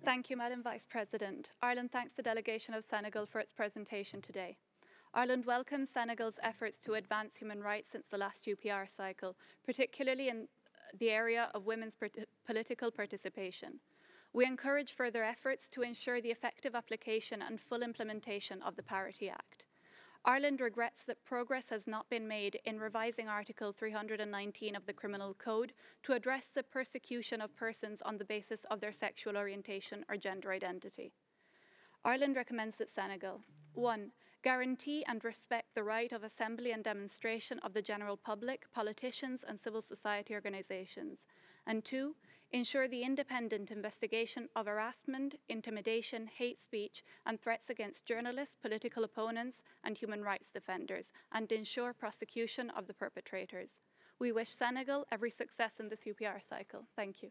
Thank you, Madam Vice President. Ireland thanks the delegation of Senegal for its presentation today. Ireland welcomes Senegal's efforts to advance human rights since the last UPR cycle, particularly in the area of women's political participation. We encourage further efforts to ensure the effective application and full implementation of the Parity Act. Ireland regrets that progress has not been made in revising Article 319 of the Criminal Code to address the persecution of persons on the basis of their sexual orientation or gender identity. Ireland recommends that Senegal 1. Guarantee and respect the right of assembly and demonstration of the general public, politicians, and civil society organisations. And 2. Ensure the independent investigation of harassment, intimidation, hate speech, and threats against journalists, political opponents, and human rights defenders, and ensure prosecution of the perpetrators. We wish Senegal every success in this UPR cycle. Thank you.